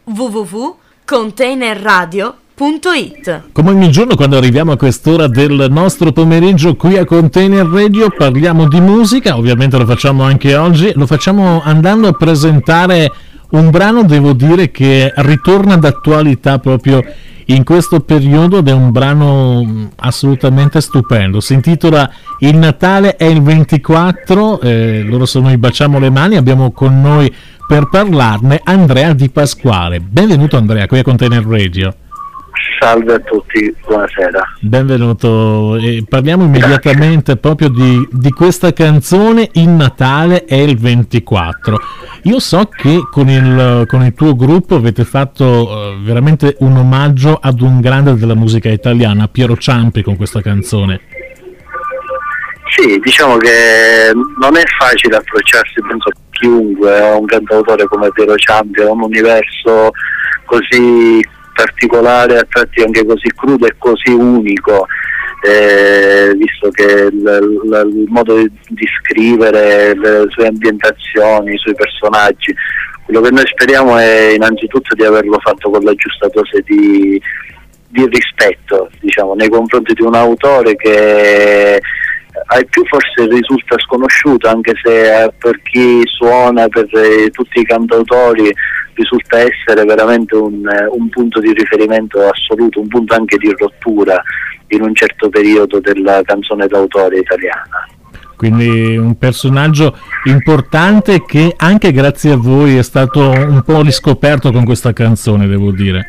www.containerradio.it. Come ogni giorno quando arriviamo a quest'ora del nostro pomeriggio qui a Container Radio parliamo di musica, ovviamente lo facciamo anche oggi, lo facciamo andando a presentare un brano, devo dire, che ritorna d'attualità proprio in questo periodo ed è un brano assolutamente stupendo. Si intitola Il Natale è il 24, loro sono i Baciamo le Mani, abbiamo con noi per parlarne Andrea Di Pasquale. Benvenuto Andrea, qui a Container Radio. Salve a tutti, buonasera. Benvenuto, parliamo immediatamente proprio di questa canzone Il Natale è il 24. Io so che con il tuo gruppo avete fatto veramente un omaggio ad un grande della musica italiana, Piero Ciampi, con questa canzone. Sì, diciamo che non è facile approcciarsi, penso, a chiunque, a un cantautore come Piero Ciampi, a un universo così particolare, a tratti anche così crudo e così unico, visto che il modo di scrivere, le sue ambientazioni, i suoi personaggi, quello che noi speriamo è innanzitutto di averlo fatto con la giusta dose di rispetto, diciamo, nei confronti di un autore che ai più forse risulta sconosciuto, anche se per chi suona, per tutti i cantautori risulta essere veramente un punto di riferimento assoluto, un punto anche di rottura in un certo periodo della canzone d'autore italiana. Quindi un personaggio importante che anche grazie a voi è stato un po' riscoperto con questa canzone, devo dire.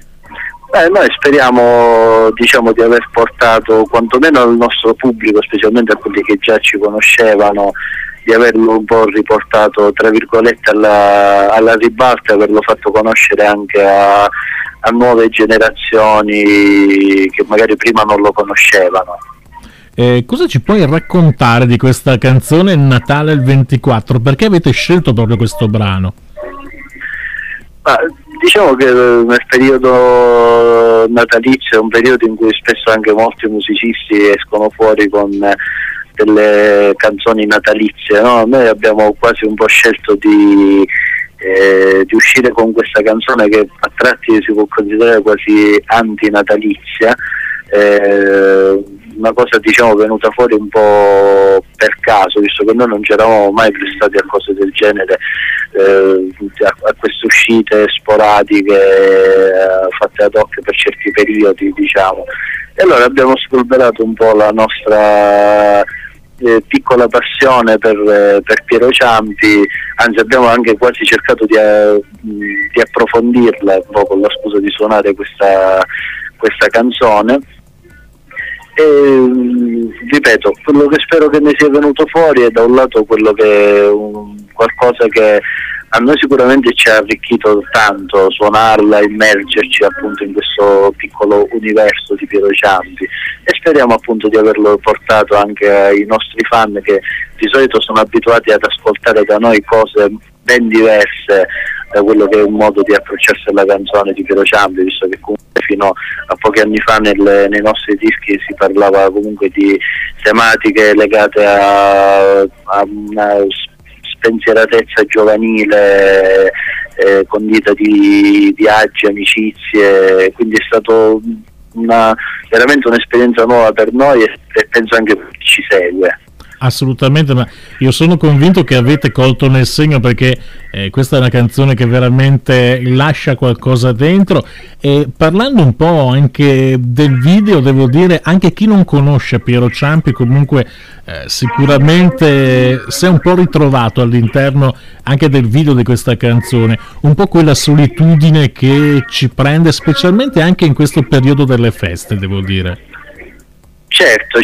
Noi speriamo, diciamo, di aver portato quantomeno al nostro pubblico, specialmente a quelli che già ci conoscevano, di averlo un po' riportato tra virgolette alla ribalta, averlo fatto conoscere anche a nuove generazioni che magari prima non lo conoscevano. Cosa ci puoi raccontare di questa canzone Natale il 24? Perché avete scelto proprio questo brano? Diciamo che nel periodo natalizio è un periodo in cui spesso anche molti musicisti escono fuori con delle canzoni natalizie, no? Noi abbiamo quasi un po' scelto di uscire con questa canzone che a tratti si può considerare quasi antinatalizia, una cosa, diciamo, venuta fuori un po' per caso, visto che noi non ci eravamo mai prestati a cose del genere, a queste uscite sporadiche fatte ad hoc per certi periodi, diciamo. E allora abbiamo spolverato un po' la nostra piccola passione per Piero Ciampi, anzi abbiamo anche quasi cercato di approfondirla un po' con la scusa di suonare questa canzone. E ripeto, quello che spero che ne sia venuto fuori è da un lato quello che qualcosa che a noi sicuramente ci ha arricchito tanto, suonarla, immergerci appunto in questo piccolo universo di Piero Ciampi, e speriamo appunto di averlo portato anche ai nostri fan che di solito sono abituati ad ascoltare da noi cose ben diverse da quello che è un modo di approcciarsi alla canzone di Piero Ciampi, visto che comunque fino a pochi anni fa nei nostri dischi si parlava comunque di tematiche legate a una spensieratezza giovanile, condita di viaggi, amicizie, quindi è stato veramente un'esperienza nuova per noi e penso anche per chi ci segue. Assolutamente, ma io sono convinto che avete colto nel segno, perché questa è una canzone che veramente lascia qualcosa dentro. E parlando un po' anche del video, devo dire, anche chi non conosce Piero Ciampi comunque sicuramente si è un po' ritrovato all'interno anche del video di questa canzone, un po' quella solitudine che ci prende specialmente anche in questo periodo delle feste, devo dire. Certo,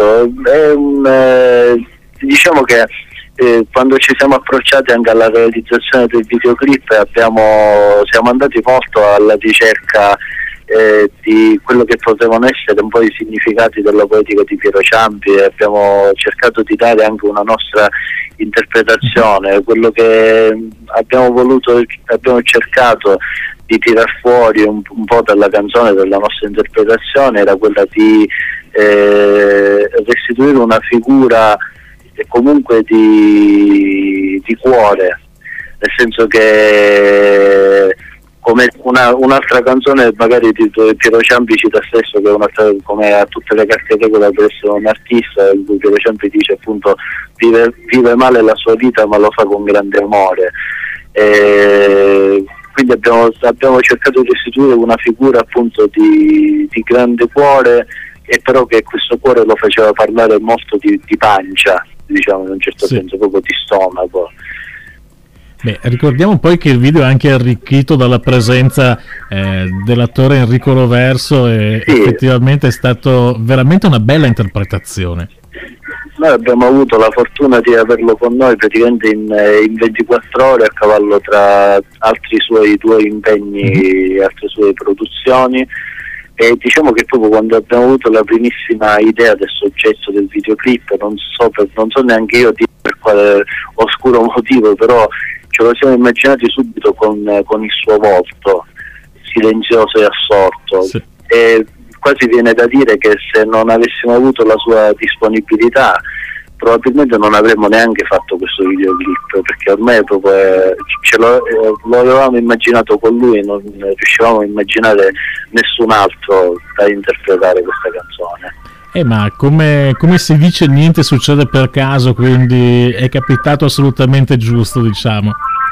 diciamo che quando ci siamo approcciati anche alla realizzazione del videoclip siamo andati molto alla ricerca di quello che potevano essere un po' i significati della poetica di Piero Ciampi, e abbiamo cercato di dare anche una nostra interpretazione. Quello che abbiamo cercato di tirar fuori un po' dalla canzone, della nostra interpretazione, era quella di restituire una figura comunque di cuore, nel senso che come un'altra canzone magari di Piero Ciampi cita stesso, che è come a tutte le carte regola per essere un artista, in cui Piero Ciampi dice appunto vive male la sua vita ma lo fa con grande amore. Quindi abbiamo cercato di restituire una figura appunto di grande cuore, e però che questo cuore lo faceva parlare molto di pancia, diciamo, in un certo senso, proprio di stomaco. Beh, ricordiamo poi che il video è anche arricchito dalla presenza dell'attore Enrico Roverso, e effettivamente è stato veramente una bella interpretazione. Noi abbiamo avuto la fortuna di averlo con noi praticamente in 24 ore, a cavallo tra altri suoi 2 impegni, altre sue produzioni, e diciamo che proprio quando abbiamo avuto la primissima idea del soggetto del videoclip, non so neanche io per quale oscuro motivo, però ce lo siamo immaginati subito con il suo volto silenzioso e assorto, sì. E quasi viene da dire che se non avessimo avuto la sua disponibilità probabilmente non avremmo neanche fatto questo videoclip, perché ormai proprio lo avevamo immaginato con lui, non riuscivamo a immaginare nessun altro da interpretare questa canzone. Ma come si dice, niente succede per caso, quindi è capitato assolutamente giusto, diciamo.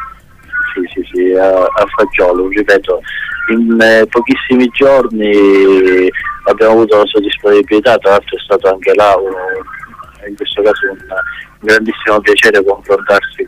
Sì, a fagiolo, ripeto, in pochissimi giorni abbiamo avuto la sua disponibilità, tra l'altro è stato anche là in questo caso un grandissimo piacere confrontarsi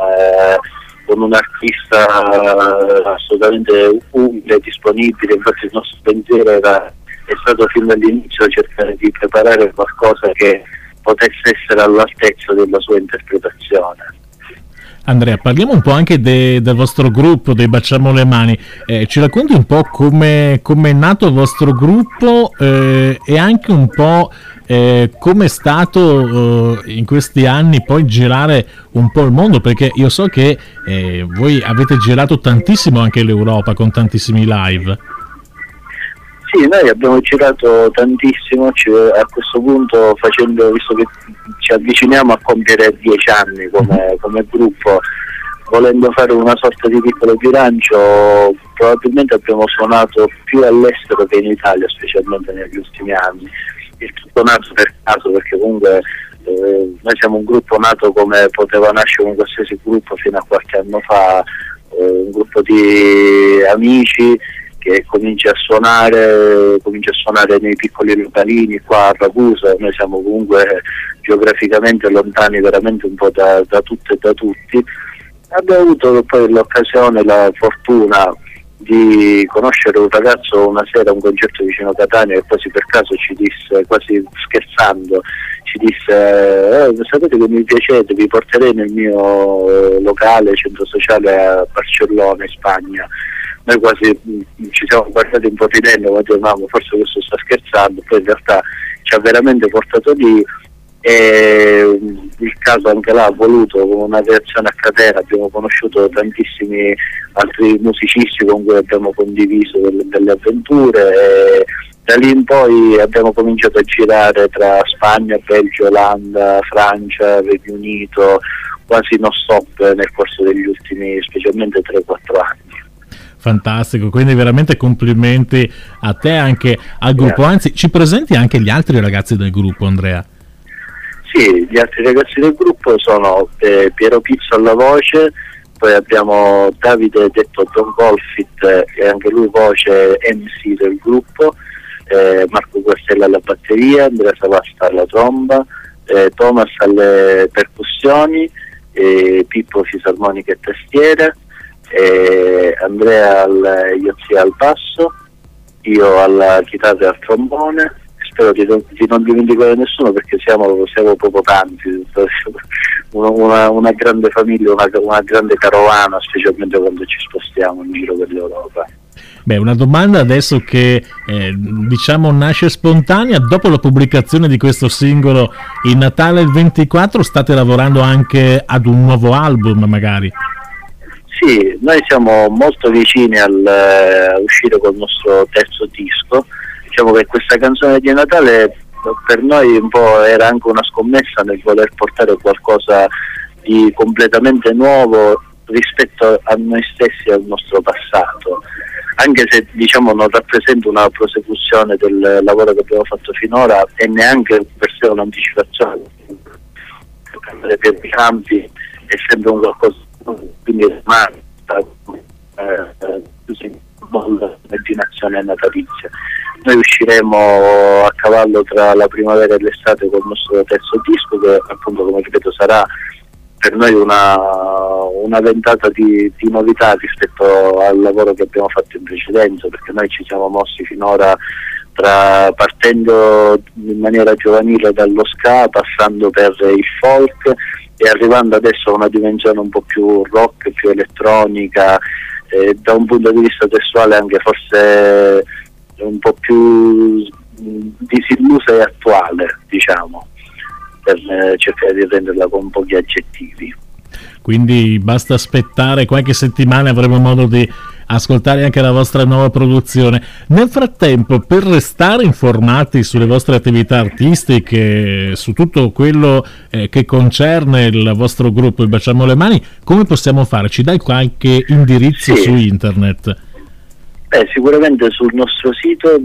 con un artista assolutamente umile, disponibile. Infatti il nostro pensiero è stato fin dall'inizio cercare di preparare qualcosa che potesse essere all'altezza della sua interpretazione. Andrea, parliamo un po' anche del vostro gruppo, dei Baciamo le Mani. Ci racconti un po' come è nato il vostro gruppo, e anche un po' come è stato in questi anni poi girare un po' il mondo, perché io so che voi avete girato tantissimo anche l'Europa con tantissimi live. Sì, noi abbiamo girato tantissimo, a questo punto visto che ci avviciniamo a compiere 10 anni come gruppo, volendo fare una sorta di piccolo bilancio, probabilmente abbiamo suonato più all'estero che in Italia, specialmente negli ultimi anni. Il tutto nato per caso, perché comunque noi siamo un gruppo nato come poteva nascere un qualsiasi gruppo fino a qualche anno fa, un gruppo di amici che comincia a suonare nei piccoli localini qua a Ragusa. Noi siamo comunque geograficamente lontani veramente un po' da tutto e da tutti. Abbiamo avuto poi l'occasione, la fortuna di conoscere un ragazzo una sera a un concerto vicino a Catania, che quasi per caso ci disse, quasi scherzando, ci disse sapete che mi piacete, vi porterei nel mio locale centro sociale a Barcellona, in Spagna. Noi quasi ci siamo guardati un po' ridendo, ma dicevamo forse questo sta scherzando, poi in realtà ci ha veramente portato lì, e il caso anche là ha voluto, con una reazione a catena abbiamo conosciuto tantissimi altri musicisti con cui abbiamo condiviso delle avventure, e da lì in poi abbiamo cominciato a girare tra Spagna, Belgio, Olanda, Francia, Regno Unito, quasi non stop nel corso degli ultimi specialmente 3-4 anni. Fantastico, quindi veramente complimenti a te, anche al gruppo. Anzi, ci presenti anche gli altri ragazzi del gruppo, Andrea? Sì, gli altri ragazzi del gruppo sono Piero Pizzo alla voce, poi abbiamo Davide detto Don Golfit, e anche lui voce MC del gruppo, Marco Guastella alla batteria, Andrea Savasta alla tromba, Thomas alle percussioni, Pippo fisarmonica e tastiere, Andrea al basso, io alla chitarra e al trombone. Spero di non dimenticare nessuno, perché siamo proprio tanti, una grande famiglia, una grande carovana, specialmente quando ci spostiamo in giro per l'Europa. Beh, una domanda adesso che diciamo nasce spontanea: dopo la pubblicazione di questo singolo in Natale il 24, state lavorando anche ad un nuovo album magari? Sì, noi siamo molto vicini a uscire col nostro terzo disco. Diciamo che questa canzone di Natale per noi un po' era anche una scommessa nel voler portare qualcosa di completamente nuovo rispetto a noi stessi e al nostro passato. anche se diciamo non rappresenta una prosecuzione del lavoro che abbiamo fatto finora e neanche per sé un'anticipazione, per i campi è sempre un qualcosa, quindi rimane l'immaginazione natalizia. Noi usciremo a cavallo tra la primavera e l'estate col nostro terzo disco, che appunto, come ripeto, sarà per noi una ventata di novità rispetto al lavoro che abbiamo fatto in precedenza, perché noi ci siamo mossi finora partendo in maniera giovanile dallo ska, passando per il folk e arrivando adesso a una dimensione un po' più rock, più elettronica, da un punto di vista testuale anche forse un po' più disillusa e attuale, diciamo, per cercare di renderla con pochi aggettivi. Quindi basta aspettare qualche settimana e avremo modo di ascoltare anche la vostra nuova produzione. Nel frattempo, per restare informati sulle vostre attività artistiche, su tutto quello che concerne il vostro gruppo, il Baciamo le Mani, come possiamo fare? Ci dai qualche indirizzo su internet? Sicuramente sul nostro sito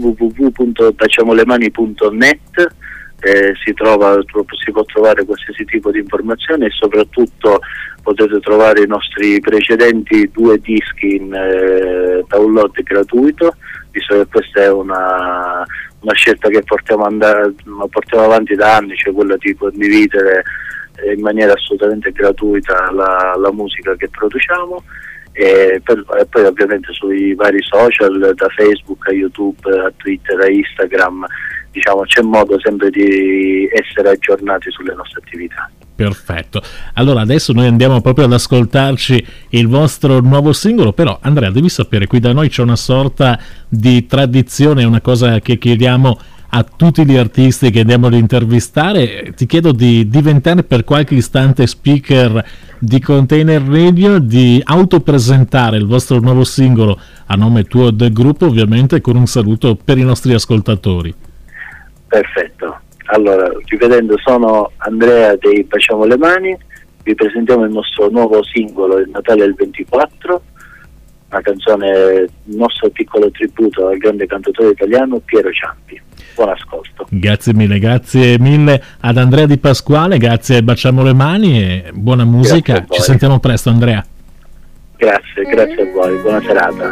www.baciamolemani.net si può trovare qualsiasi tipo di informazione e soprattutto potete trovare i nostri precedenti 2 dischi in download gratuito, visto che questa è una scelta che portiamo avanti da anni, cioè quella di condividere in maniera assolutamente gratuita la musica che produciamo. E poi ovviamente sui vari social, da Facebook a YouTube a Twitter a Instagram, diciamo c'è modo sempre di essere aggiornati sulle nostre attività. Perfetto, allora adesso noi andiamo proprio ad ascoltarci il vostro nuovo singolo, però Andrea devi sapere, qui da noi c'è una sorta di tradizione, una cosa che chiediamo a tutti gli artisti che andiamo ad intervistare. Ti chiedo di diventare per qualche istante speaker di Container Radio, di autopresentare il vostro nuovo singolo a nome tuo del gruppo, ovviamente con un saluto per i nostri ascoltatori. Perfetto, allora rivedendo, sono Andrea dei Baciamo le Mani, vi presentiamo il nostro nuovo singolo Il Natale del 24, una canzone, il nostro piccolo tributo al grande cantautore italiano Piero Ciampi. Buon ascolto. Grazie mille ad Andrea Di Pasquale, grazie a Baciamo le Mani e buona musica. Ci sentiamo presto, Andrea. Grazie a voi, buona serata.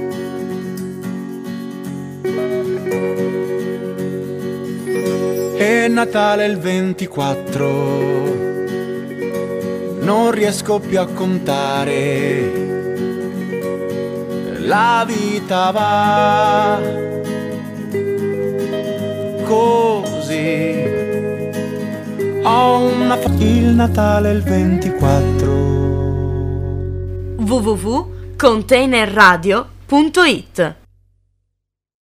È Natale il 24, non riesco più a contare, la vita va così, ho il Natale il 24. www.containerradio.it